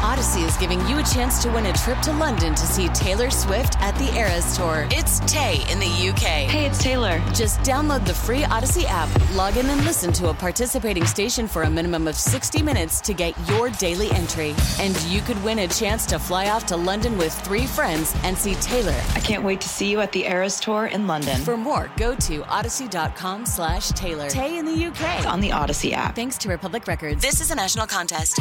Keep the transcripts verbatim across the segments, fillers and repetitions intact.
Odyssey is giving you a chance to win a trip to London to see Taylor Swift at the Eras Tour. It's Tay in the U K. Hey, it's Taylor. Just download the free Odyssey app, log in and listen to a participating station for a minimum of sixty minutes to get your daily entry. And you could win a chance to fly off to London with three friends and see Taylor. I can't wait to see you at the Eras Tour in London. For more, go to odyssey.com slash Taylor. Tay in the U K. It's on the Odyssey app. Thanks to Republic Records. This is a national contest.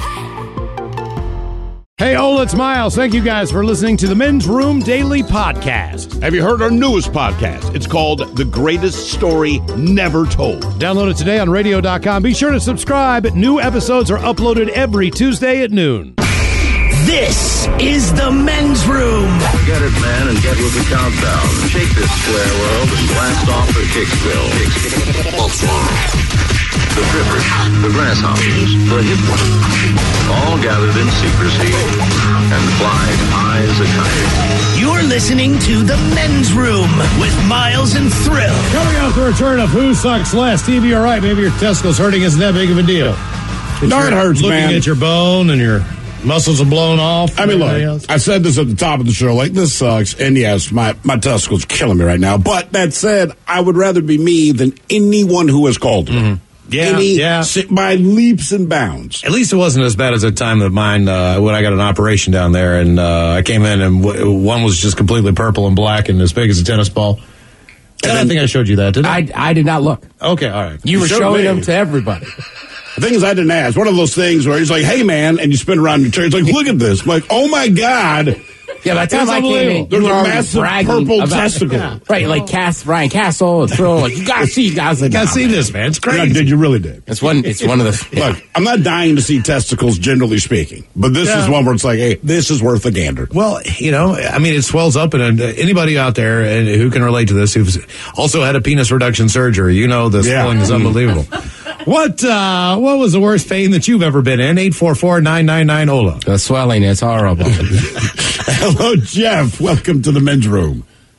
Hey, Ola, it's Miles. Thank you guys for listening to the Men's Room Daily Podcast. Have you heard our newest podcast? It's called The Greatest Story Never Told. Download it today on radio dot com. Be sure to subscribe. New episodes are uploaded every Tuesday at noon. This is the Men's Room. Get it, man, and get with the countdown. Shake this square world and blast off the Kicksville. The Drippers, the Grasshoppers, the Hip Ones, all gathered in secrecy and flying high as a kite. You're listening to the Men's Room with Miles and Thrill. Coming up, the return of Who Sucks Less. T V, all right, maybe your testicles hurting isn't that big of a deal. No, it hurts, looking man. Looking at your bone and your muscles are blown off. I mean, look, I said this at the top of the show, like, this sucks, and yes, my, my testicles are killing me right now. But that said, I would rather be me than anyone who has called me. Mm-hmm. Yeah, Any, yeah. By leaps and bounds. At least it wasn't as bad as the time of mine uh, when I got an operation down there, and uh, I came in, and w- one was just completely purple and black and as big as a tennis ball. And I think I showed you that, didn't I? I, I did not look. Okay, all right. You, You were showed showing me. them to everybody. The thing is, I didn't ask. One of those things where he's like, hey, man, and you spin around your chair. It's like, look at this. I'm like, oh, my God. Yeah, by the time It's I came in, unbelievable. There's you were a already massive bragging purple about, testicle. Yeah, right, like Cass, Ryan Castle, and Thrill. Like, you gotta see, you guys. Like, Gotta nah, see man. this, man. It's No, crazy. did you really did? It's one. It's one of the. Yeah. Look, I'm not dying to see testicles, generally speaking, but this Yeah. is one where it's like, hey, this is worth a gander. Well, you know, I mean, it swells up, and uh, anybody out there and who can relate to this who's also had a penis reduction surgery, you know, the Yeah. swelling is unbelievable. What uh, what was the worst pain that you've ever been in? eight four four, nine nine nine, O L A. The swelling is horrible. Hello, Jeff. Welcome to the Men's Room.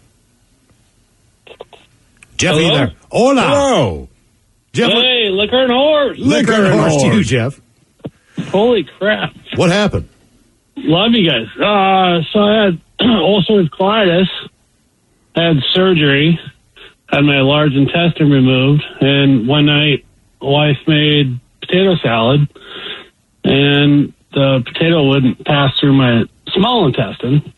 Jeff, are you Hello? there? Hola. Hello. Jeff, what- Hey, liquor and whores. liquor Liquor and and horse to you, horse. Jeff. Holy crap. What happened? Love you guys. Uh, so I had ulcerative colitis, had surgery, had my large intestine removed, and one night, wife made potato salad, and the potato wouldn't pass through my small intestine,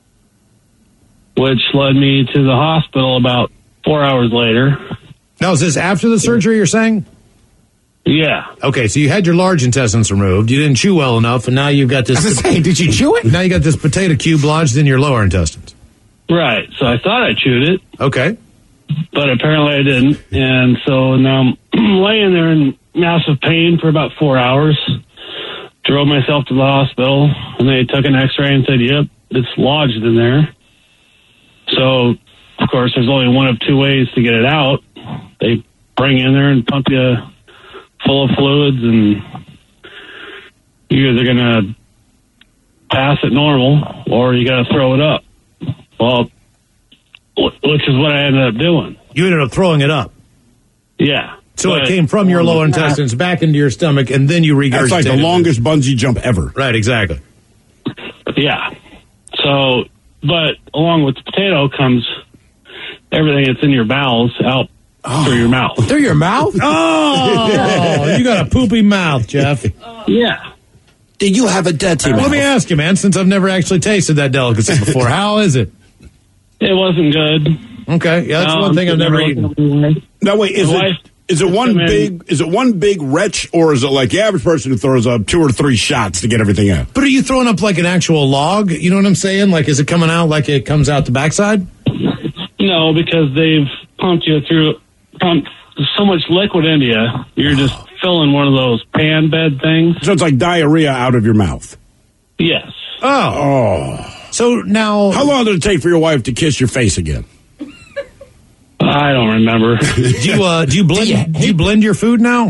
which led me to the hospital about four hours later. Now, is this after the surgery, you're saying? Yeah. Okay, so you had your large intestines removed. You didn't chew well enough, and now you've got I was this. saying, did you chew it? Now you got this potato cube lodged in your lower intestines. Right. So I thought I chewed it, Okay. but apparently I didn't. And so now I'm laying there in massive pain for about four hours. Drove myself to the hospital, and they took an x-ray and said, yep, it's lodged in there. So, of course, there's only one of two ways to get it out. They bring you in there and pump you full of fluids, and you're either going to pass it normal or you got to throw it up. Well, wh- which is what I ended up doing. You ended up throwing it up. Yeah. So But- it came from your lower intestines back into your stomach, and then you regurgitated That's like the it. longest bungee jump ever. Right, exactly. Yeah. So, but along with the potato comes everything that's in your bowels out through your mouth. Through your mouth? Oh, you got a poopy mouth, Jeff. Yeah. Did you have a dirty Let me ask you, man, since I've never actually tasted that delicacy before, how is it? It wasn't good. Okay, yeah, that's No, one thing I've never eaten. eaten. Now, wait, is My it, wife- is it one I mean- big, is it one big retch, or is it like the average person who throws up two or three shots to get everything out? But are you throwing up like an actual log? You know what I'm saying? Like, is it coming out like it comes out the backside? No, because they've pumped you through, pumped so much liquid into you, you're just filling one of those pan bed things. So it's like diarrhea out of your mouth. Yes. Oh. Oh. So now... How long did it take for your wife to kiss your face again? I don't remember. Do you, uh, do you blend, Do you do you blend your food now?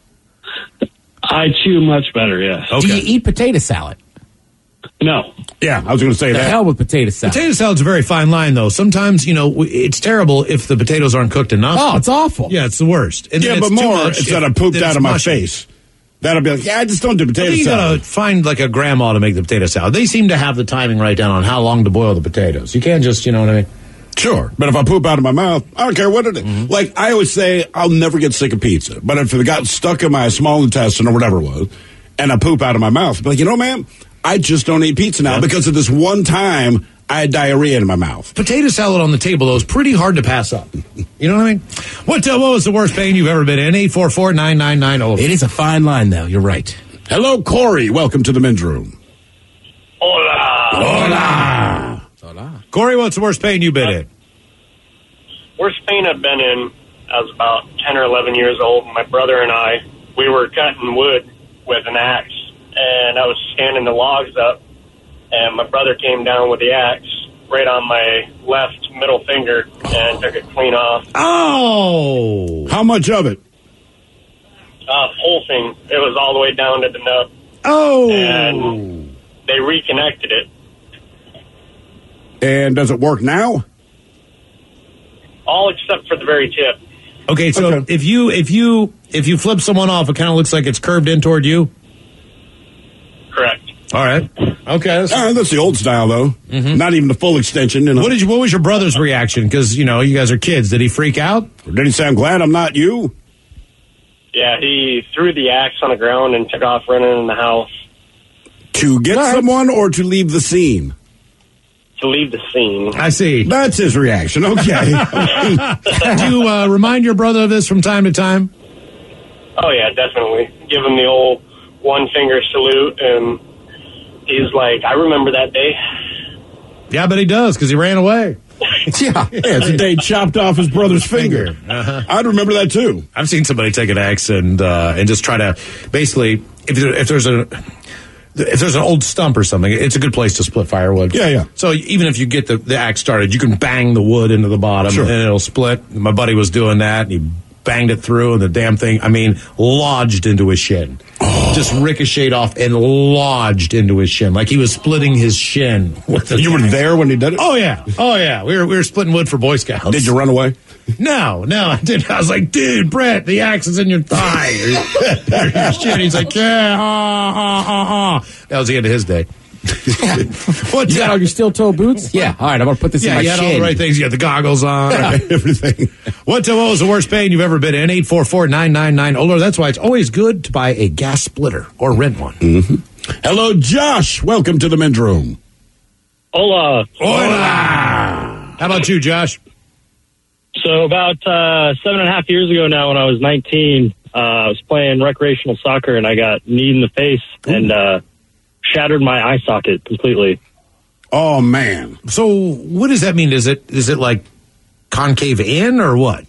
I chew much better, yes. Okay. Do you eat potato salad? No. Yeah, I was going to say The that. hell with potato salad. Potato salad's a very fine line, though. Sometimes, you know, w- it's terrible if the potatoes aren't cooked enough. Oh, it's awful. Yeah, it's the worst. And Yeah, then but it's too more, much it's if- that I pooped then out it's of my mushy. face. That'll be like, yeah, I just don't do potato you salad. gotta find like a grandma to make the potato salad. They seem to have the timing right down on how long to boil the potatoes. You can't just, you know what I mean? Sure, but if I poop out of my mouth, I don't care what it is. Mm-hmm. Like, I always say, I'll never get sick of pizza. But if it got stuck in my small intestine or whatever it was, and I poop out of my mouth, I'll be like, you know, man, I just don't eat pizza now yeah. because of this one time I had diarrhea in my mouth. Potato salad on the table, though, is pretty hard to pass up. You know what I mean? What, uh, what was the worst pain you've ever been in? eight four four, nine nine nine, oh It is a fine line, though. You're right. Hello, Corey. Welcome to the men's room. Hola. Hola. Hola. Corey, what's the worst pain you've been in? Worst pain I've been in, I was about ten or eleven years old. My brother and I, we were cutting wood with an axe, and I was standing the logs up, and my brother came down with the axe right on my left middle finger and took it clean off. Oh! How much of it? Uh, whole thing. It was all the way down to the nub. Oh! And they reconnected it. And does it work now? All except for the very tip. Okay, so okay. if you if you if you flip someone off, it kind of looks like it's curved in toward you. Correct. All right. Okay. That's, uh, that's the old style, though. Mm-hmm. Not even the full extension. You know. What did you? What was your brother's reaction? Because you know you guys are kids. Did he freak out? Or did he say, "I'm glad I'm not you"? Yeah, he threw the axe on the ground and took off running in the house. To get right. someone or to leave the scene? To leave the scene. I see. That's his reaction. Okay. Do you uh, remind your brother of this from time to time? Oh, yeah, definitely. Give him the old one finger salute, and he's like, I remember that day. Yeah, but he does, because he ran away. yeah. yeah, it's the day he chopped off his brother's finger. Uh-huh. I'd remember that, too. I've seen somebody take an axe and uh, and just try to, basically, if, there, if there's a... If there's an old stump or something, it's a good place to split firewood. Yeah, yeah. So even if you get the, the axe started, you can bang the wood into the bottom sure. and it'll split. My buddy was doing that, and he banged it through, and the damn thing, I mean, lodged into his shin. Oh. Just ricocheted off and lodged into his shin, like he was splitting his shin. With the you were there when he did it? Oh, yeah. Oh, yeah. We were, we were splitting wood for Boy Scouts. Did you run away? No, no, I didn't. I was like, dude, Brett, the axe is in your thigh. your shin. He's like, yeah, ha, ha, ha, ha. That was the end of his day. What, you got all your steel-toe boots? Yeah. All right, I'm going to put this yeah, in my you had shin. all the right things. You got the goggles on. Yeah, everything. What, what was the worst pain you've ever been in? eight four four, nine nine nine, O L O R. That's why it's always good to buy a gas splitter or rent one. Mm-hmm. Hello, Josh. Welcome to the men's room. Hola. Hola. How about you, Josh? So about uh, seven and a half years ago now, when I was nineteen, uh, I was playing recreational soccer, and I got kneed in the face Ooh. and uh, shattered my eye socket completely. Oh, man. So what does that mean? Is it is it like concave in or what?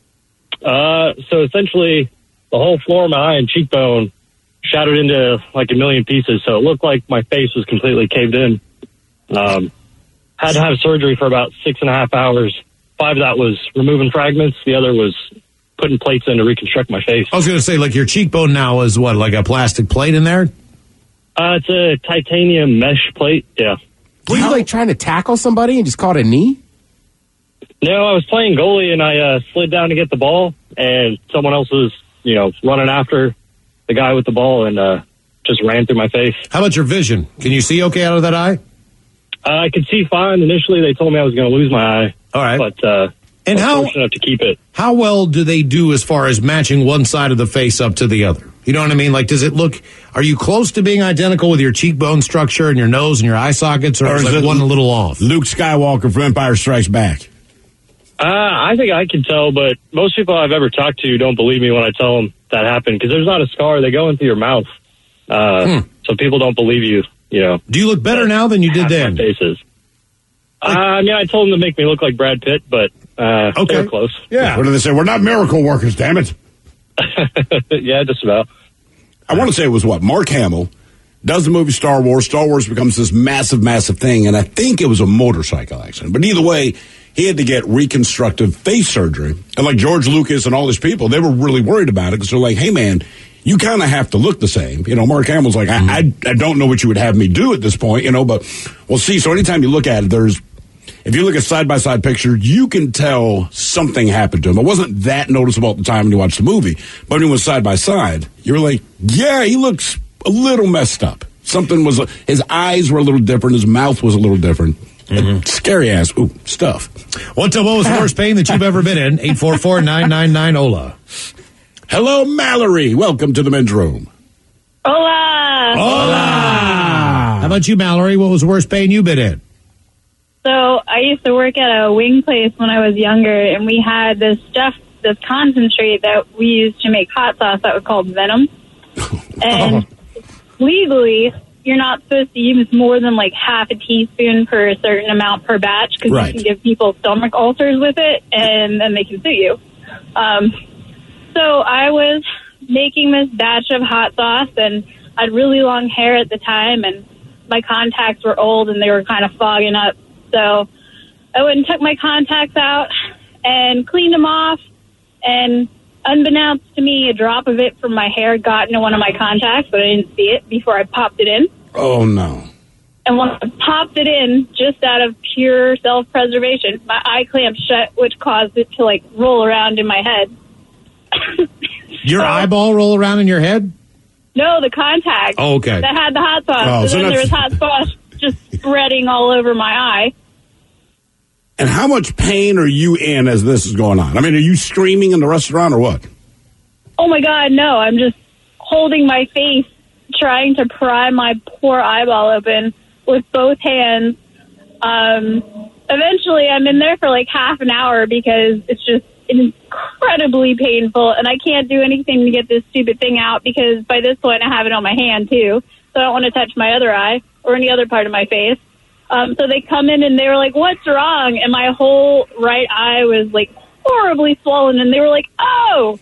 Uh, so essentially, the whole floor of my eye and cheekbone shattered into like a million pieces, so it looked like my face was completely caved in. Um, had to have surgery for about six and a half hours. Five of that was removing fragments. The other was putting plates in to reconstruct my face. I was going to say, like, your cheekbone now is what, like a plastic plate in there? Uh, it's a titanium mesh plate, yeah. Were you, like, trying to tackle somebody and just caught a knee? No, I was playing goalie, and I uh, slid down to get the ball, and someone else was, you know, running after the guy with the ball and uh, just ran through my face. How about your vision? Can you see okay out of that eye? Uh, I could see fine. Initially, they told me I was going to lose my eye. All right. But uh, and I was how, fortunate enough to keep it. How well do they do as far as matching one side of the face up to the other? You know what I mean? Like, does it look, are you close to being identical with your cheekbone structure and your nose and your eye sockets, or, or is, is like one a little off? Luke Skywalker from Empire Strikes Back. Uh, I think I can tell, but most people I've ever talked to don't believe me when I tell them that happened, because there's not a scar. They go into your mouth. Uh, hmm. So people don't believe you, you know. Do you look better now than you did then? Faces. Like, uh, I mean, I told them to make me look like Brad Pitt, but uh, okay. they were close. Yeah. What do they say? We're not miracle workers, damn it. Yeah, just about. I want to say it was what? Mark Hamill does the movie Star Wars. Star Wars becomes this massive, massive thing, and I think it was a motorcycle accident. But either way, he had to get reconstructive face surgery. And like George Lucas and all these people, they were really worried about it, because they're like, hey, man, you kind of have to look the same. You know, Mark Hamill's like, I, I, I don't know what you would have me do at this point, you know, but we'll see. So anytime you look at it, there's if you look at side-by-side pictures, you can tell something happened to him. It wasn't that noticeable at the time when you watched the movie, but when it was side-by-side, you were like, yeah, he looks a little messed up. Something was, his eyes were a little different, his mouth was a little different. Mm-hmm. Scary-ass ooh, stuff. What, what was the worst pain that you've ever been in? eight four four, nine nine nine, O L A. Hello, Mallory. Welcome to the men's room. Hola. Hola. How about you, Mallory? What was the worst pain you've been in? So I used to work at a wing place when I was younger, and we had this stuff, this concentrate that we used to make hot sauce that was called Venom. And legally, you're not supposed to use more than like half a teaspoon per a certain amount per batch because right. you can give people stomach ulcers with it, and then they can sue you. Um, so I was making this batch of hot sauce, and I had really long hair at the time, and my contacts were old, and they were kind of fogging up. So I went and took my contacts out and cleaned them off, and unbeknownst to me, a drop of it from my hair got into one of my contacts, but I didn't see it before I popped it in. Oh, no. And when I popped it in, just out of pure self-preservation, my eye clamped shut, which caused it to, like, roll around in my head. Your so, eyeball roll around in your head? No, the contact. Oh, okay. That had the hot sauce. Oh, so, so then that's... there was hot sauce just spreading all over my eye. And how much pain are you in as this is going on? I mean, are you screaming in the restaurant or what? Oh, my God, no. I'm just holding my face, trying to pry my poor eyeball open with both hands. Um, eventually, I'm in there for like half an hour because it's just incredibly painful, and I can't do anything to get this stupid thing out because by this point I have it on my hand, too. So I don't want to touch my other eye or any other part of my face. Um, so they come in and they were like, what's wrong? And my whole right eye was like horribly swollen, and they were like, oh!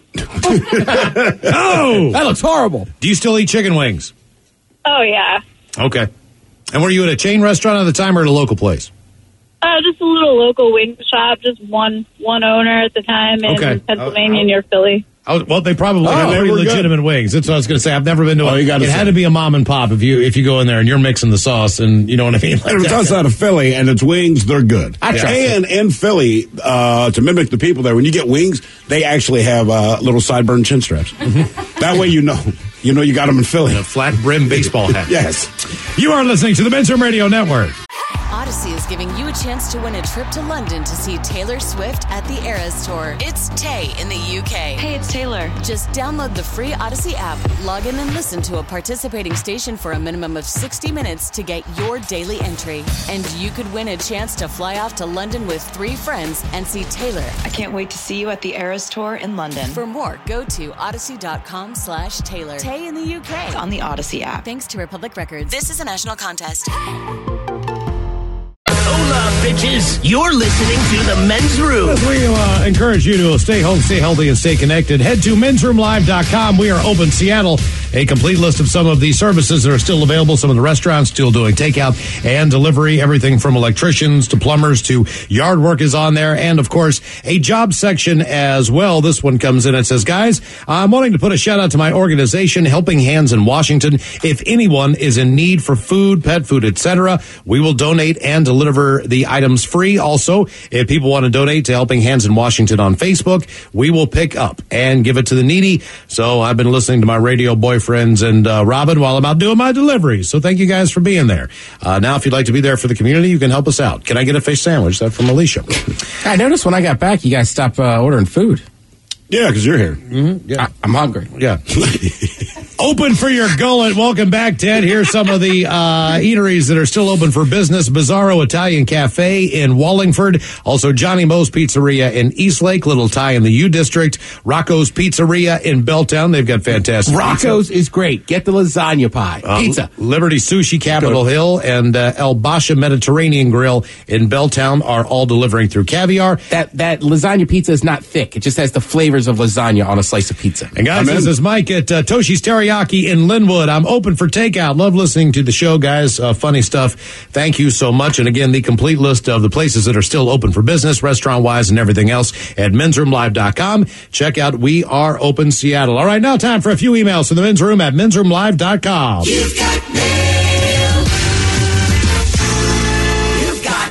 Oh! That looks horrible. Do you still eat chicken wings? Oh, yeah. Okay. And were you at a chain restaurant at the time or at a local place? Uh, just a little local wing shop, just one one owner at the time in Okay. Pennsylvania uh, near Philly. I was, well, they probably Oh, have they pretty were good. legitimate wings. That's what I was going to say. I've never been to Oh, a. you gotta It had say. to be a mom and pop if you if you go in there and you're mixing the sauce and you know what I mean. Like And it's that. outside of Philly, and it's wings, they're good. I trust and in Philly, uh, to mimic the people there, when you get wings, they actually have uh, little sideburn chin straps. That way you know. You know you got them in Philly. And a flat brim baseball hat. Yes. You are listening to the Men's Room Radio Network. Odyssey is giving you a chance to win a trip to London to see Taylor Swift at the Eras Tour. It's Tay in the U K. Hey, it's Taylor. Just download the free Odyssey app, log in and listen to a participating station for a minimum of sixty minutes to get your daily entry. And you could win a chance to fly off to London with three friends and see Taylor. I can't wait to see you at the Eras Tour in London. For more, go to odyssey.com slash Taylor. Tay in the U K. It's on the Odyssey app. Thanks to Republic Records. This is a national contest. Hola, bitches. You're listening to the Men's Room. As we uh, encourage you to stay home, stay healthy, and stay connected, head to men's room live dot com. We are open Seattle. A complete list of some of the services that are still available. Some of the restaurants still doing takeout and delivery. Everything from electricians to plumbers to yard work is on there. And, of course, a job section as well. This one comes in and says, guys, I'm wanting to put a shout out to my organization, Helping Hands in Washington. If anyone is in need for food, pet food, et cetera, we will donate and deliver the items free. Also, if people want to donate to Helping Hands in Washington on Facebook, we will pick up and give it to the needy. So I've been listening to my radio boyfriends and uh, Robin while I'm out doing my deliveries. So thank you guys for being there. Uh, now, if you'd like to be there for the community, you can help us out. Can I get a fish sandwich? That's from Alicia. I noticed when I got back, you guys stopped uh, ordering food. Yeah, because you're here. Mm-hmm. Yeah. I, I'm hungry. Yeah. Open for your gullet. Welcome back, Ted. Here's some of the uh, eateries that are still open for business. Bizarro Italian Cafe in Wallingford. Also, Johnny Mo's Pizzeria in Eastlake. Little Thai in the U District. Rocco's Pizzeria in Belltown. They've got fantastic Rocco's pizza. is great. Get the lasagna pie. Uh, Pizza. Liberty Sushi, Capitol Good. Hill, and uh, El Basha Mediterranean Grill in Belltown are all delivering through Caviar. That that lasagna pizza is not thick. It just has the flavors of lasagna on a slice of pizza. And guys, this is Mike at uh, Toshi's Teriyaki in Linwood. I'm open for takeout. Love listening to the show, guys. Uh, funny stuff. Thank you so much. And again, the complete list of the places that are still open for business, restaurant-wise and everything else at men's room live dot com. Check out We Are Open Seattle. All right, now time for a few emails to the men's room at men's room live dot com. You've got mail. You've got mail.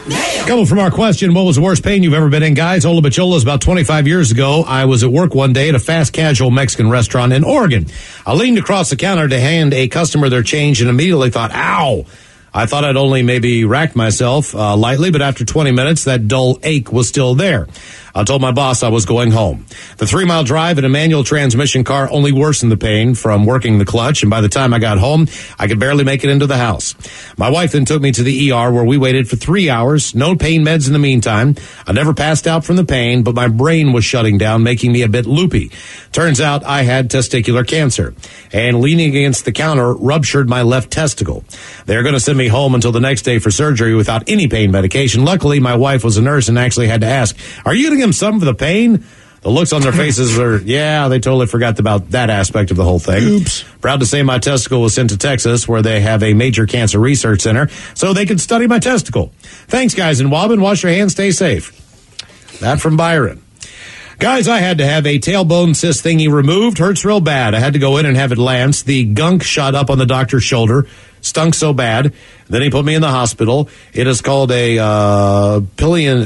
Couple from our question, what was the worst pain you've ever been in, guys? Ola Bachola's about twenty-five years ago. I was at work one day at a fast casual Mexican restaurant in Oregon. I leaned across the counter to hand a customer their change and immediately thought, ow. I thought I'd only maybe racked myself uh, lightly, but after twenty minutes, that dull ache was still there. I told my boss I was going home. The three-mile drive in a manual transmission car only worsened the pain from working the clutch, and by the time I got home, I could barely make it into the house. My wife then took me to the E R where we waited for three hours, no pain meds in the meantime. I never passed out from the pain, but my brain was shutting down, making me a bit loopy. Turns out I had testicular cancer, and leaning against the counter ruptured my left testicle. They're going to send me home until the next day for surgery without any pain medication. Luckily, my wife was a nurse and actually had to ask, are you going to give them some for the pain? The looks on their faces are, yeah, they totally forgot about that aspect of the whole thing. Oops. Proud to say my testicle was sent to Texas, where they have a major cancer research center, so they could study my testicle. Thanks, guys in Wobbin. Wash your hands. Stay safe. That from Byron. Guys, I had to have a tailbone cyst thingy removed. Hurts real bad. I had to go in and have it lanced. The gunk shot up on the doctor's shoulder. Stunk so bad. Then he put me in the hospital. It is called a uh, pillion,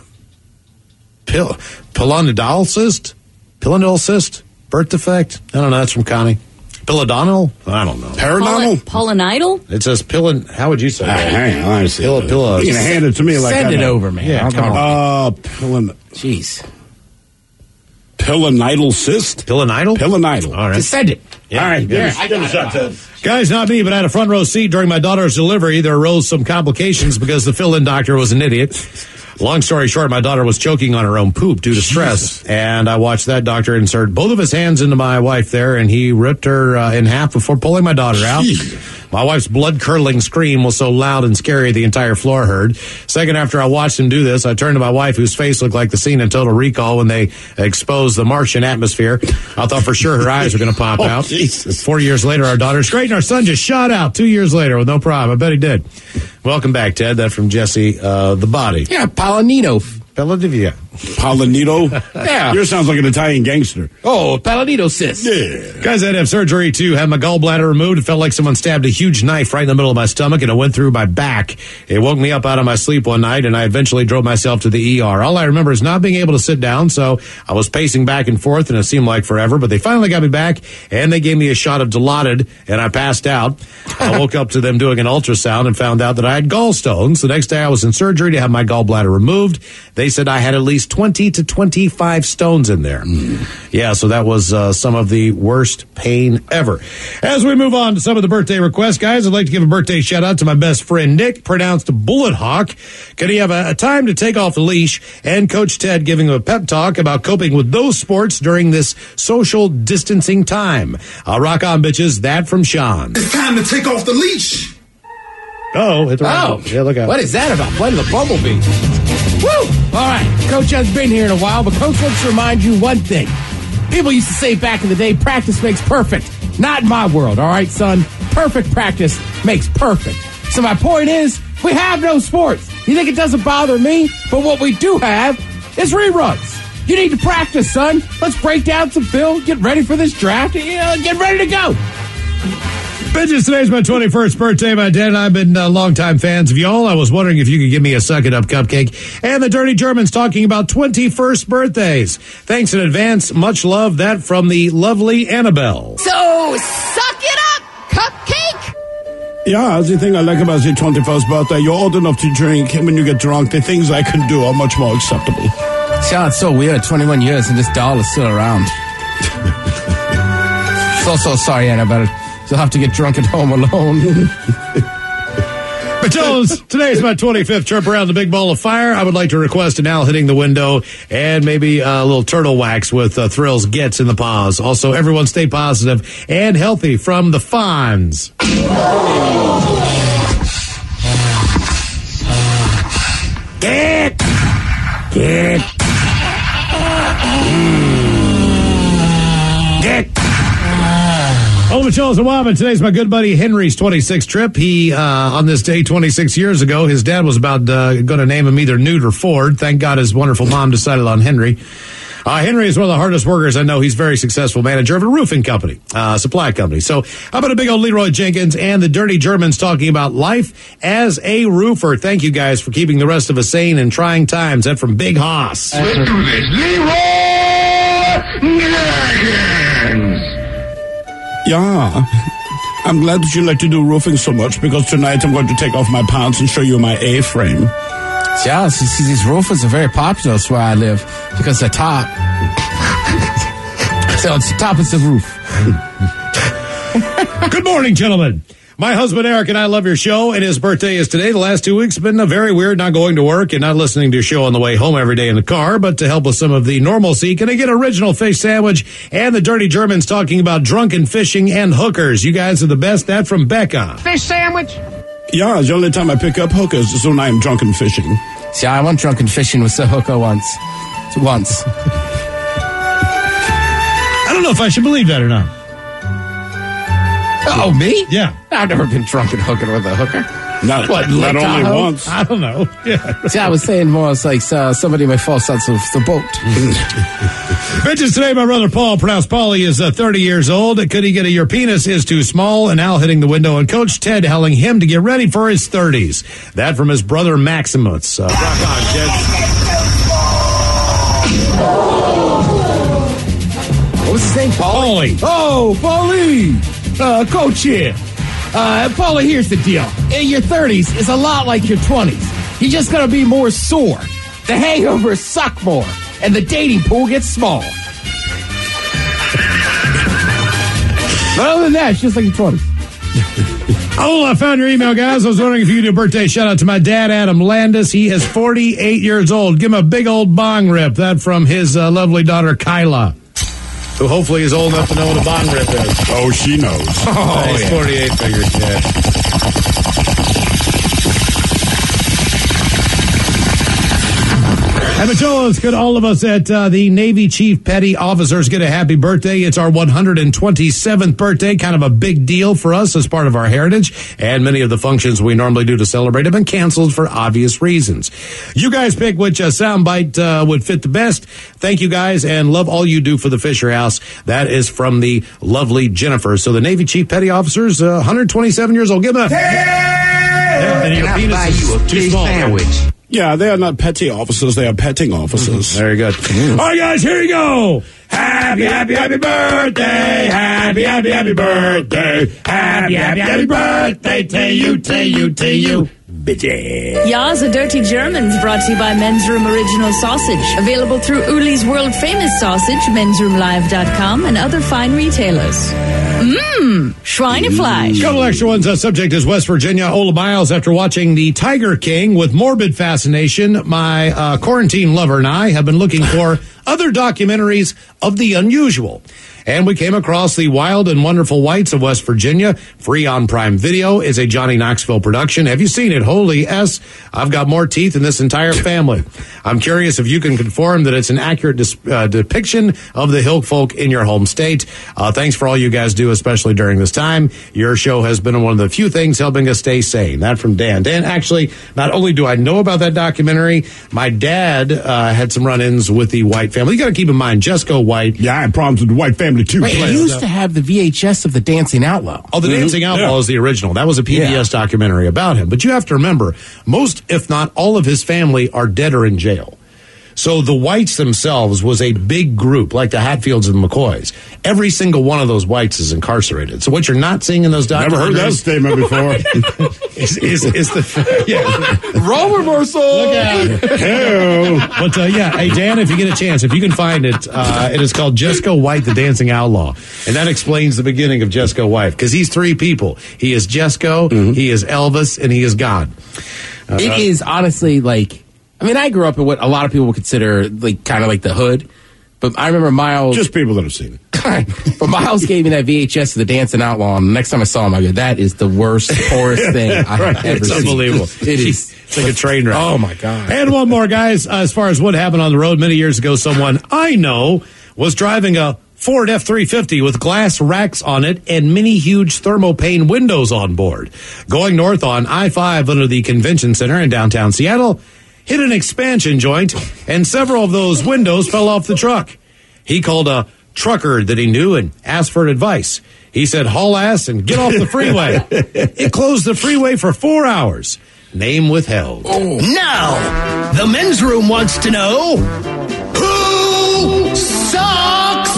pill, pilonidal cyst? Pilonidal cyst? Birth defect? I don't know. That's from Connie. Pilodonal? I don't know. Paranodal? Polonidal? It says pillin. How would you say that? Hang on, I see. Pill, pill, You're going to hand it to me like Send I it know. over, man. Yeah, come on. Uh, pillin, Jeez. pilonidal cyst? Pilonidal? Pilonidal. All right. Just send it. Yeah. All right, Yeah. give, give it a shot, Ted. Guys, not me, but I had a front row seat during my daughter's delivery. There arose some complications because the fill-in doctor was an idiot. Long story short, my daughter was choking on her own poop due to stress, Jesus. And I watched that doctor insert both of his hands into my wife there, and he ripped her uh, in half before pulling my daughter out. Jeez. My wife's blood-curdling scream was so loud and scary the entire floor heard. Second after I watched him do this, I turned to my wife, whose face looked like the scene in Total Recall when they exposed the Martian atmosphere. I thought for sure her eyes were going to pop oh, out. Jesus. Four years later, our daughter's great, and our son just shot out two years later with no problem. I bet he did. Welcome back, Ted. That from Jesse, uh, the body. Yeah, Palanino. Paladivia. Palanito? Yeah. Yours sounds like an Italian gangster. Oh, Palanito cyst. Yeah. Guys, I had to have surgery to have my gallbladder removed. It felt like someone stabbed a huge knife right in the middle of my stomach, and it went through my back. It woke me up out of my sleep one night, and I eventually drove myself to the E R. All I remember is not being able to sit down, so I was pacing back and forth, and it seemed like forever, but they finally got me back, and they gave me a shot of Dilaudid, and I passed out. I woke up to them doing an ultrasound and found out that I had gallstones. The next day, I was in surgery to have my gallbladder removed. They said I had at least twenty to twenty-five stones in there. Mm. Yeah, so that was uh, some of the worst pain ever. As we move on to some of the birthday requests, guys, I'd like to give a birthday shout out to my best friend Nick, pronounced Bullet Hawk. Could he have a, a time to take off the leash? And Coach Ted giving him a pep talk about coping with those sports during this social distancing time. Uh, rock on, bitches. That from Sean. It's time to take off the leash. Oh, hit the Oh, right. Yeah, look out. What is that about? Play the bumblebee. Woo! All right, Coach has been here in a while, but Coach wants to remind you one thing. People used to say back in the day, practice makes perfect. Not in my world, all right, son? Perfect practice makes perfect. So my point is, we have no sports. You think it doesn't bother me? But what we do have is reruns. You need to practice, son. Let's break down some film, get ready for this draft, and uh, get ready to go. Bitches, today's my twenty-first birthday. My dad and I have been uh, longtime fans of y'all. I was wondering if you could give me a Suck It Up cupcake. And the Dirty Germans talking about twenty-first birthdays. Thanks in advance. Much love. That from the lovely Annabelle. So, suck it up, cupcake! Yeah, the thing I like about the twenty-first birthday, you're old enough to drink, and when you get drunk, the things I can do are much more acceptable. Sean, it's so weird. twenty-one years and this doll is still around. So, so sorry, Annabelle. You'll have to get drunk at home alone. Matildas, today's my twenty-fifth trip around the big ball of fire. I would like to request an owl hitting the window and maybe a little turtle wax with uh, Thrills Gets in the paws. Also, everyone stay positive and healthy from the Fonz. Get! Get! Get! Oh, Michelle's and Wobbin. Today's my good buddy Henry's twenty-sixth trip. He, uh, on this day twenty-six years ago, his dad was about uh, going to name him either Newt or Ford. Thank God his wonderful mom decided on Henry. Uh, Henry is one of the hardest workers I know. He's a very successful manager of a roofing company, uh, supply company. So how about a big old Leroy Jenkins and the Dirty Germans talking about life as a roofer? Thank you guys for keeping the rest of us sane in trying times. That from Big Hoss. Let's do this. Leroy Jenkins. Yeah. I'm glad that you like to do roofing so much because tonight I'm going to take off my pants and show you my A-frame. Yeah, you see, these roofers are very popular where I live because they're top. So it's the top is the roof. Good morning, gentlemen. My husband Eric and I love your show, and his birthday is today. The last two weeks have been uh, very weird, not going to work and not listening to your show on the way home every day in the car. But to help with some of the normalcy, can I get original fish sandwich and the Dirty Germans talking about drunken fishing and hookers? You guys are the best. That from Becca. Fish sandwich? Yeah, the only time I pick up hookers is when I am drunken fishing. See, I went drunken fishing with the hooker once. Once. I don't know if I should believe that or not. Oh, me? Yeah. I've never been drunken hooking with a hooker. Not, What, not Lake only Tahoe? once. I don't know. Yeah. See, I was saying more, it's like uh, somebody may fall out of the boat. Bitches today, my brother Paul, pronounced Paulie, is uh, thirty years old. Could he get a your penis is too small? And Al hitting the window, and Coach Ted telling him to get ready for his thirties. That from his brother Maximus. Uh, rock on, kids. What was his name? Paulie. Oh, Paulie! Uh, Coach here. Uh, Paulie, here's the deal. In your thirties is a lot like your twenties. You're just going to be more sore. The hangovers suck more. And the dating pool gets small. But other than that, it's just like your twenties. Oh, I found your email, guys. I was wondering if you could do a birthday shout out to my dad, Adam Landis. He is forty-eight years old. Give him a big old bong rip. That from his uh, lovely daughter, Kyla, who hopefully is old enough to know what a bong rip is. Oh, she knows. Oh, he's yeah. forty-eight figures, yeah. Amacholas, could all of us at uh, the Navy Chief Petty Officers get a happy birthday? It's our one hundred twenty-seventh birthday, kind of a big deal for us as part of our heritage, and many of the functions we normally do to celebrate have been canceled for obvious reasons. You guys pick which uh, soundbite uh, would fit the best. Thank you guys, and love all you do for the Fisher House. That is from the lovely Jennifer. So the Navy Chief Petty Officers, uh, one hundred twenty-seven years old. Give them a... Yeah, and your Can I penis buy is you a too fish small. sandwich? Yeah, they are not petty officers. They are petting officers. Very good. All right, guys, here you go. Happy, happy, happy birthday. Happy, happy, happy birthday. Happy, happy, happy birthday to you, to you, to you. Bitches. Ya's a Dirty Germans brought to you by Men's Room Original Sausage. Available through Uli's World Famous Sausage, mens room live dot com, and other fine retailers. Mmm, Schweinefleisch. Couple extra ones. Uh, subject is West Virginia. Ola Miles, after watching The Tiger King with morbid fascination, my uh, quarantine lover and I have been looking for other documentaries of the unusual. And we came across The Wild and Wonderful Whites of West Virginia, free on Prime Video. Is a Johnny Knoxville production. Have you seen it? Holy S, I've got more teeth than this entire family. I'm curious if you can confirm that it's an accurate dis- uh, depiction of the hill folk in your home state. Uh, thanks for all you guys do, especially during this time. Your show has been one of the few things helping us stay sane. That from Dan. Dan, actually, not only do I know about that documentary, my dad uh, had some run-ins with the White family. You got to keep in mind, Jesco White. Yeah, I had problems with the White family, too. Wait, he used to have the V H S of the Dancing Outlaw. Oh, the mm-hmm. Dancing Outlaw yeah. is the original. That was a P B S Yeah. documentary about him. But you have to remember, most, if not all of his family are dead or in jail. So the Whites themselves was a big group, like the Hatfields and the McCoys. Every single one of those Whites is incarcerated. So what you're not seeing in those documentaries... Never heard that statement before. is, is, is the... Yeah. Role reversal! Look out. Hey-o. But, uh, yeah, hey, Dan, if you get a chance, if you can find it, uh, it is called Jesco White, the Dancing Outlaw. And that explains the beginning of Jesco White, because he's three people. He is Jesco, mm-hmm. he is Elvis, and he is God. Uh, it is honestly like... I mean, I grew up in what a lot of people would consider like kind of like the hood, but I remember Miles. Just people that have seen it. But Miles gave me that V H S of the Dancing Outlaw, and the next time I saw him, I go, "That is the worst, poorest thing I have right. ever it's seen." Unbelievable. It is. It's like a train wreck. Oh my god! And one more, guys. Uh, as far as what happened on the road many years ago, someone I know was driving a Ford F three fifty with glass racks on it and many huge thermopane windows on board, going north on I five under the Convention Center in downtown Seattle. hit an expansion joint, and several of those windows fell off the truck. He called a trucker that he knew and asked for advice. He said, haul ass and get off the freeway. It closed the freeway for four hours. Name withheld. Oh. Now, the men's room wants to know, who sucks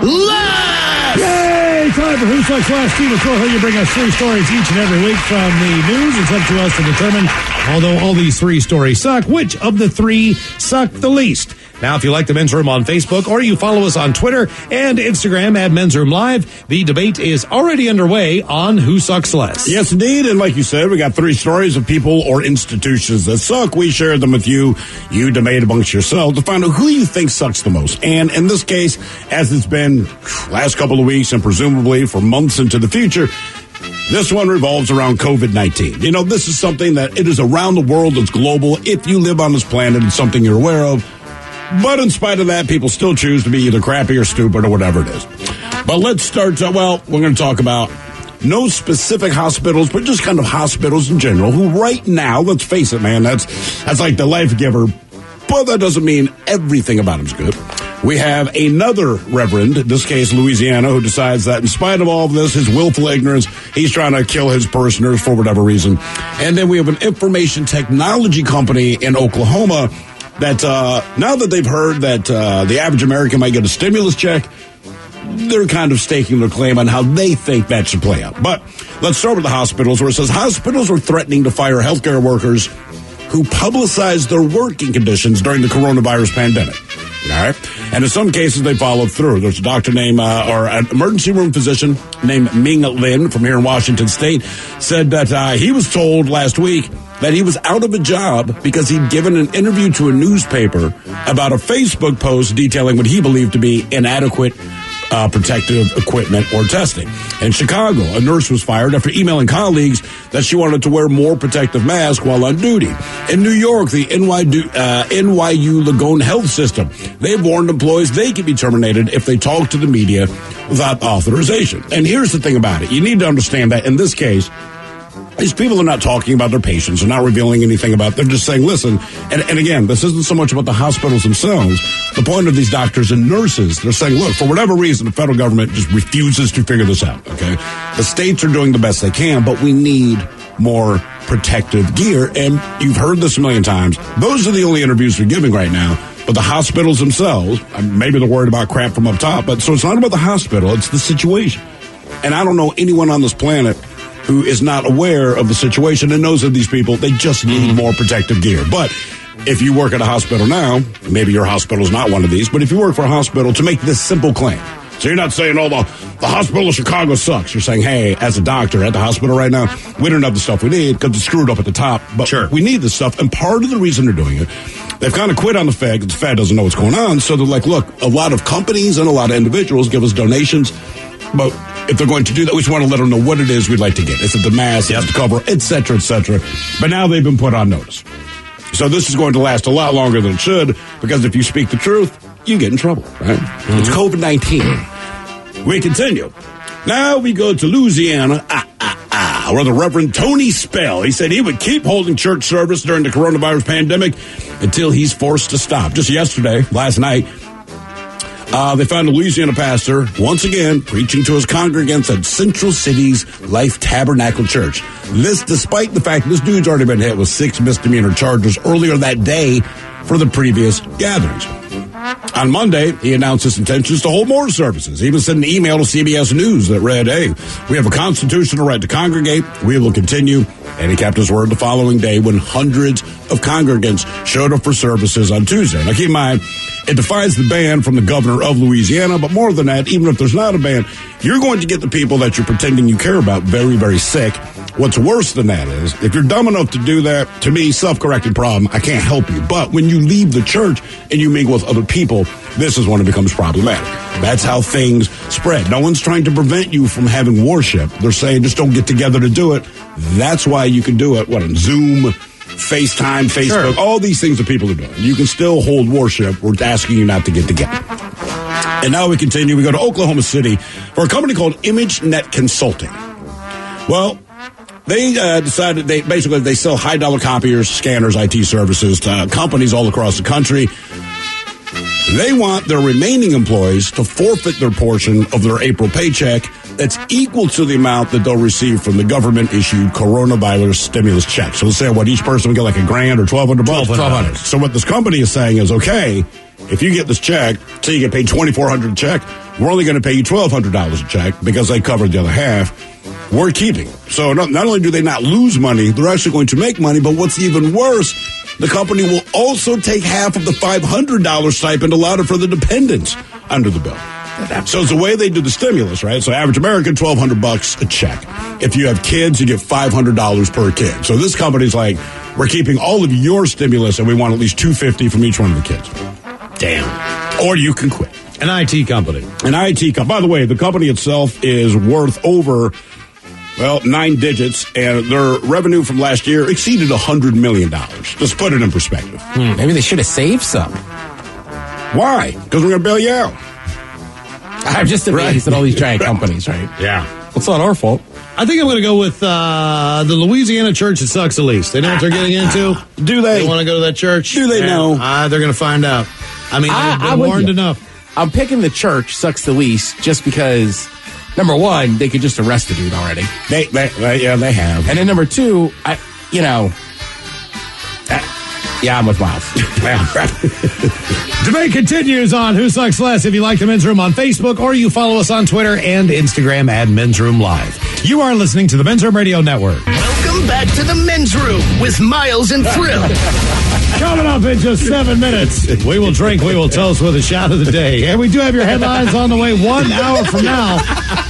last? Yay! Time for Who Sucks Last. Steve McCoy, you bring us three stories each and every week from the news. It's up to us to determine, although all these three stories suck, which of the three suck the least. Now, if you like the Men's Room on Facebook or you follow us on Twitter and Instagram at Men's Room Live, the debate is already underway on Who Sucks Less. Yes, indeed. And like you said, we got three stories of people or institutions that suck. We share them with you. You debate amongst yourselves to find out who you think sucks the most. And in this case, as it's been last couple of weeks and presumably for months into the future, this one revolves around covid nineteen. You know, this is something that it is around the world. It's global. If you live on this planet, it's something you're aware of. But in spite of that, people still choose to be either crappy or stupid or whatever it is. But let's start, uh, well, we're going to talk about no specific hospitals, but just kind of hospitals in general, who right now, let's face it, man, that's that's like the life giver. But that doesn't mean everything about him's good. We have another reverend, in this case Louisiana, who decides that in spite of all of this, his willful ignorance, he's trying to kill his parishioners for whatever reason. And then we have an information technology company in Oklahoma that uh, now that they've heard that uh, the average American might get a stimulus check, they're kind of staking their claim on how they think that should play out. But let's start with the hospitals, where it says hospitals are threatening to fire healthcare workers who publicized their working conditions during the coronavirus pandemic. All right. And in some cases, they followed through. There's a doctor named, uh, or an emergency room physician named Ming Lin from here in Washington State said that uh, he was told last week that he was out of a job because he'd given an interview to a newspaper about a Facebook post detailing what he believed to be inadequate uh, protective equipment or testing. In Chicago, a nurse was fired after emailing colleagues that she wanted to wear more protective masks while on duty. In New York, the N Y U, uh, N Y U Langone Health System, they've warned employees they can be terminated if they talk to the media without authorization. And here's the thing about it. You need to understand that in this case, these people are not talking about their patients. They're not revealing anything about it. They're just saying, listen, and, and again, this isn't so much about the hospitals themselves. The point of these doctors and nurses, they're saying, look, for whatever reason, the federal government just refuses to figure this out, okay? The states are doing the best they can, but we need more protective gear. And you've heard this a million times. Those are the only interviews they're giving right now. But the hospitals themselves, maybe they're worried about crap from up top, but so it's not about the hospital, it's the situation. And I don't know anyone on this planet who is not aware of the situation and knows that these people, they just need more protective gear. But if you work at a hospital now, maybe your hospital is not one of these, but if you work for a hospital, to make this simple claim. So you're not saying, oh, the, the hospital of Chicago sucks. You're saying, hey, as a doctor at the hospital right now, we don't have the stuff we need because it's screwed up at the top. But sure, we need this stuff. And part of the reason they're doing it, they've kind of quit on the Fed because the Fed doesn't know what's going on. So they're like, look, a lot of companies and a lot of individuals give us donations, but if they're going to do that, we just want to let them know what it is we'd like to get. Is it the mask? Yep. Is it the cover? Et cetera, et cetera. But now they've been put on notice. So this is going to last a lot longer than it should, because if you speak the truth, you get in trouble, right? Mm-hmm. It's covid nineteen. We continue. Now we go to Louisiana, ah, ah, ah, where the Reverend Tony Spell, he said he would keep holding church service during the coronavirus pandemic until he's forced to stop. Just yesterday, last night, Uh, they found a Louisiana pastor, once again, preaching to his congregants at Central City's Life Tabernacle Church. This despite the fact this dude's already been hit with six misdemeanor charges earlier that day for the previous gatherings. On Monday, he announced his intentions to hold more services. He even sent an email to C B S News that read, hey, we have a constitutional right to congregate. We will continue. And he kept his word the following day when hundreds of congregants showed up for services on Tuesday. Now, keep in mind, it defies the ban from the governor of Louisiana, but more than that, even if there's not a ban, you're going to get the people that you're pretending you care about very, very sick. What's worse than that is, if you're dumb enough to do that, to me, self-correcting problem, I can't help you. But when you leave the church and you mingle with other people, this is when it becomes problematic. That's how things spread. No one's trying to prevent you from having worship. They're saying just don't get together to do it. That's why you can do it, what, on Zoom, FaceTime, Facebook, sure. All these things that people are doing. You can still hold worship. We're asking you not to get together. And now we continue. We go to Oklahoma City for a company called ImageNet Consulting. Well, They uh, decided they basically they sell high dollar copiers, scanners, I T services to uh, companies all across the country. They want their remaining employees to forfeit their portion of their April paycheck that's equal to the amount that they'll receive from the government-issued coronavirus stimulus check. So let's say what each person will get like a grand or twelve hundred bucks. twelve hundred. So what this company is saying is, okay, if you get this check, say you get paid twenty-four hundred dollars a check, we're only going to pay you twelve hundred dollars a check because they covered the other half. We're keeping. So not, not only do they not lose money, they're actually going to make money, but what's even worse, the company will also take half of the five hundred dollars stipend allotted for the dependents under the bill. So it's the way they do the stimulus, right? So average American, twelve hundred bucks a check. If you have kids, you get five hundred dollars per kid. So this company's like, we're keeping all of your stimulus and we want at least two hundred fifty dollars from each one of the kids. Damn. Or you can quit. An I T company. An I T company. By the way, the company itself is worth over, well, nine digits, and their revenue from last year exceeded one hundred million dollars. Just put it in perspective. Hmm, maybe they should have saved some. Why? Because we're going to bail you out. I'm just amazed Right. at all these giant companies, right? Yeah. It's not our fault. I think I'm going to go with uh, the Louisiana church that sucks the least. They know what they're getting into? Do they? They want to go to that church? Do they Yeah. know? Uh, they're going to find out. I mean, I- they've been I'm with warned you. enough. I'm picking the church sucks the least just because, number one, they could just arrest the dude already. They, they, they yeah, they have. And then number two, I, you know, uh, yeah, I'm with Miles. Debate continues on Who Sucks Less. If you like the Men's Room on Facebook or you follow us on Twitter and Instagram at Men's Room Live. You are listening to the Men's Room Radio Network. Welcome back to the Men's Room with Miles and Thrill. Coming up in just seven minutes, we will drink, we will toast with a shot of the day. And we do have your headlines on the way one hour from now.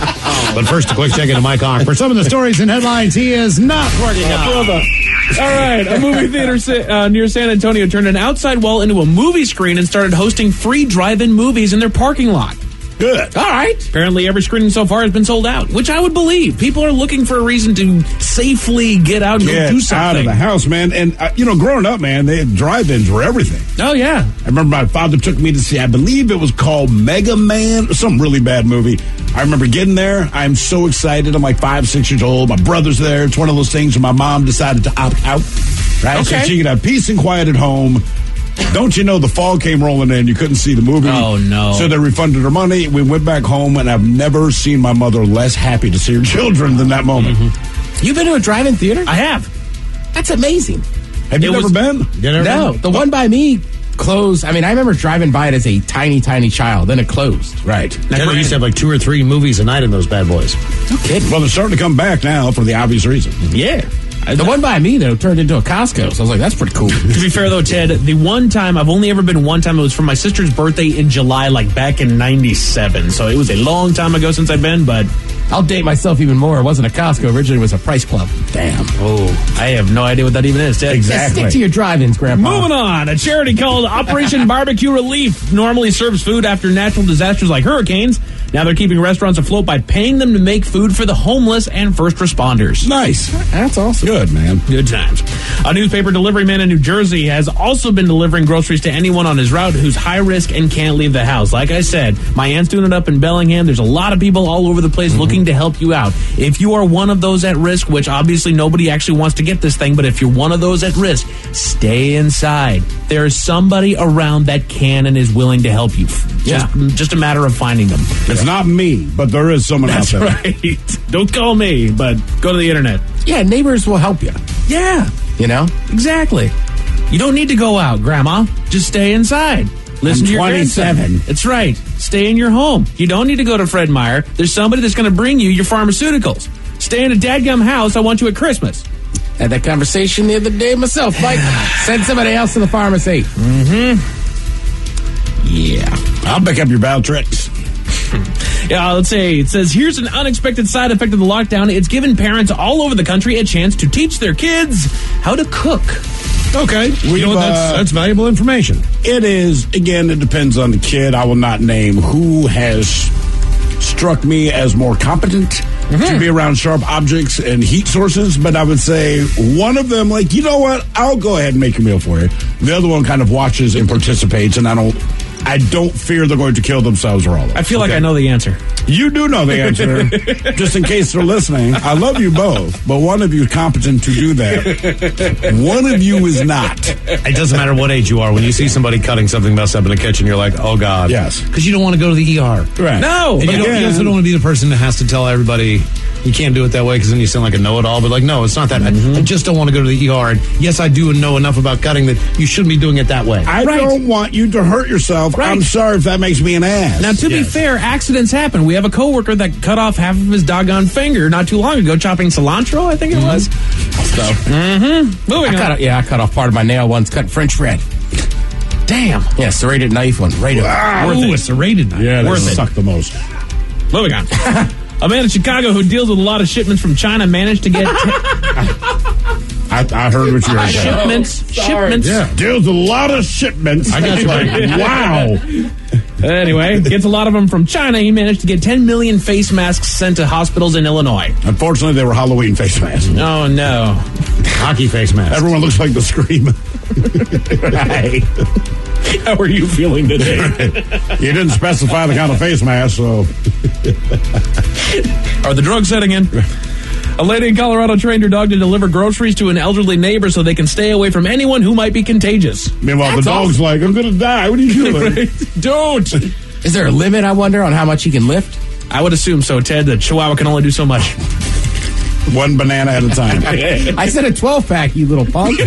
But first, a quick check into Mike Hawk. For some of the stories and headlines he is not working on. All right, a movie theater uh, near San Antonio turned an outside wall into a movie screen and started hosting free drive-in movies in their parking lot. Good. All right. Apparently, every screening so far has been sold out, which I would believe. People are looking for a reason to safely get out and Get go do something. out of the house, man. And, uh, you know, growing up, man, they drive-ins were everything. Oh, yeah. I remember my father took me to see, I believe it was called Mega Man, some really bad movie. I remember getting there. I'm so excited. I'm like five, six years old. My brother's there. It's one of those things where my mom decided to opt out. Right? Okay. So she could have peace and quiet at home. Don't you know the fall came rolling in? You couldn't see the movie. Oh, no. So they refunded her money. We went back home, and I've never seen my mother less happy to see her children than that moment. Mm-hmm. You've been to a drive-in theater? I have. That's amazing. Have you It never was- been? You never No, been? the one by me closed. I mean, I remember driving by it as a tiny, tiny child. Then it closed. Right. Yeah, they used to have like two or three movies a night in those bad boys. No kidding. Well, they're starting to come back now for the obvious reason. Yeah. The one by me, though, turned into a Costco. So I was like, that's pretty cool. To be fair, though, Ted, the one time, I've only ever been one time, it was for my sister's birthday in July, like back in ninety-seven. So it was a long time ago since I've been, but... I'll date myself even more. It wasn't a Costco. Originally, it was a Price Club. Damn. Oh, I have no idea what that even is, Ted. Exactly. Stick to your drive-ins, Grandpa. Moving on, a charity called Operation Barbecue Relief normally serves food after natural disasters like hurricanes. Now they're keeping restaurants afloat by paying them to make food for the homeless and first responders. Nice. That's awesome. Good, man. Good times. A newspaper delivery man in New Jersey has also been delivering groceries to anyone on his route who's high risk and can't leave the house. Like I said, my aunt's doing it up in Bellingham. There's a lot of people all over the place mm-hmm. looking to help you out. If you are one of those at risk, which obviously nobody actually wants to get this thing, but if you're one of those at risk, stay inside. There is somebody around that can and is willing to help you. Yeah. Just, just a matter of finding them. It's not me, but there is someone That's out there. right. Don't call me, but go to the internet. Yeah, neighbors will help you. Yeah. You know? Exactly. You don't need to go out, Grandma. Just stay inside. Listen I'm to your twenty-seven. grandson. That's right. Stay in your home. You don't need to go to Fred Meyer. There's somebody that's going to bring you your pharmaceuticals. Stay in a dadgum house. I want you at Christmas. Had that conversation the other day myself, Mike. Send somebody else to the pharmacy. Mm-hmm. Yeah. I'll pick up your bowel tricks. Yeah, let's say it says, here's an unexpected side effect of the lockdown. It's given parents all over the country a chance to teach their kids how to cook. Okay. We've, you know what? That's, uh, that's valuable information. It is, again, it depends on the kid. I will not name who has struck me as more competent mm-hmm. to be around sharp objects and heat sources, but I would say one of them, like, you know what? I'll go ahead and make a meal for you. The other one kind of watches and participates, and I don't I don't fear they're going to kill themselves or all of us. I feel okay? like I know the answer. You do know the answer. Just in case they're listening, I love you both, but one of you is competent to do that. One of you is not. It doesn't matter what age you are. When you see somebody cutting something messed up in the kitchen, you're like, oh, God. Yes. Because you don't want to go to the E R. Right. No. And you, But don't, again- you also don't want to be the person that has to tell everybody you can't do it that way because then you sound like a know-it-all. But like, no, it's not that. Mm-hmm. I, I just don't want to go to the E R. And yes, I do know enough about cutting that you shouldn't be doing it that way. I Right. don't want you to hurt yourself. Right. I'm sorry if that makes me an ass. Now, to be Yes. fair, accidents happen. We have a coworker that cut off half of his doggone finger not too long ago, chopping cilantro, I think it was. So, Mm-hmm. Moving I on. cut, yeah, I cut off part of my nail once, cut French red. Damn. Yeah, serrated knife one. Right Wow. worth Ooh, it. a serrated knife. yeah, they Worth it. suck the most. Moving on. A man in Chicago who deals with a lot of shipments from China managed to get t- I, I heard what you were saying. shipments. Shipments. Yeah, deals with a lot of shipments. I got you. Like, wow. Anyway, gets a lot of them from China. He managed to get ten million face masks sent to hospitals in Illinois. Unfortunately, they were Halloween face masks. Oh, no. Hockey face mask. Everyone looks like the Scream. Right. How are you feeling today? You didn't specify the kind of face mask, so Are the drugs setting in? A lady in Colorado trained her dog to deliver groceries to an elderly neighbor so they can stay away from anyone who might be contagious. meanwhile That's the dog's awesome. like, I'm gonna die. What are you doing? Don't. Is there a limit, I wonder, on how much he can lift? I would assume so, Ted. The Chihuahua can only do so much. One banana at a time. I said a twelve-pack, you little punk.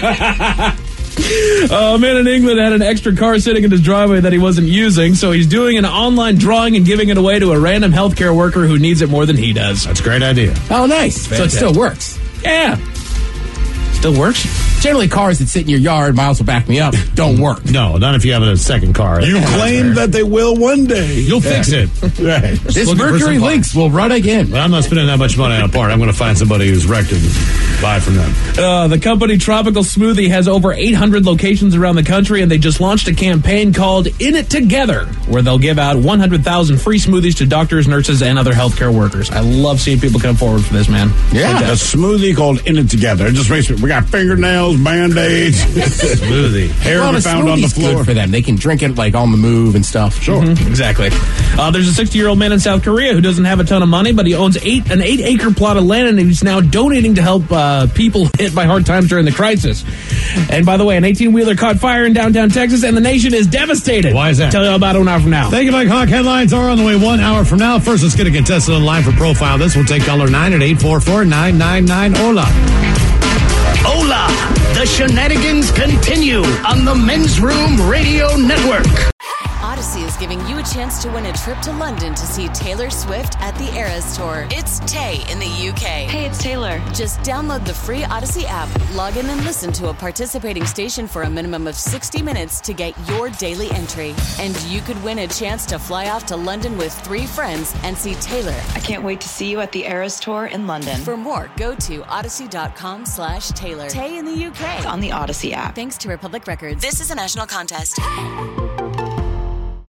A man in England had an extra car sitting in his driveway that he wasn't using, so he's doing an online drawing and giving it away to a random healthcare worker who needs it more than he does. That's a great idea. Oh, nice. So it Fantastic. still works. Yeah. Still works? Generally, cars that sit in your yard, Miles will back me up, don't work. No, not if you have a second car. You That's claim fair. that they will one day. You'll fix it. Right. This looking for Mercury some Lynx will run again. But I'm not spending that much money on a part. I'm going to find somebody who's wrecked and buy from them. Uh, the company Tropical Smoothie has over eight hundred locations around the country, and they just launched a campaign called In It Together, where they'll give out one hundred thousand free smoothies to doctors, nurses, and other healthcare workers. I love seeing people come forward for this, man. Yeah. A smoothie called In It Together. It just makes me, we got fingernails, band-aids, Smoothie. hair Well, we a found on the smoothie's floor. good for them. They can drink it like on the move and stuff. Sure. Mhm, exactly. Uh, there's a sixty-year-old man in South Korea who doesn't have a ton of money, but he owns eight an eight-acre plot of land, and he's now donating to help uh, people hit by hard times during the crisis. And by the way, an eighteen-wheeler caught fire in downtown Texas, and the nation is devastated. Why is that? Tell you all about it an hour from now. Thank you, Mike Hawk. Headlines are on the way one hour from now. First, let's get a contestant on the line for Profile. This will take caller nine at eight four four, nine nine nine, Hola. Hola! The shenanigans continue on the Men's Room Radio Network. Odyssey is giving you a chance to win a trip to London to see Taylor Swift at the Eras Tour. It's Tay in the U K. Hey, it's Taylor. Just download the free Odyssey app, log in and listen to a participating station for a minimum of sixty minutes to get your daily entry. And you could win a chance to fly off to London with three friends and see Taylor. I can't wait to see you at the Eras Tour in London. For more, go to odyssey.com slash Taylor. Tay in the U K. It's on the Odyssey app. Thanks to Republic Records. This is a national contest.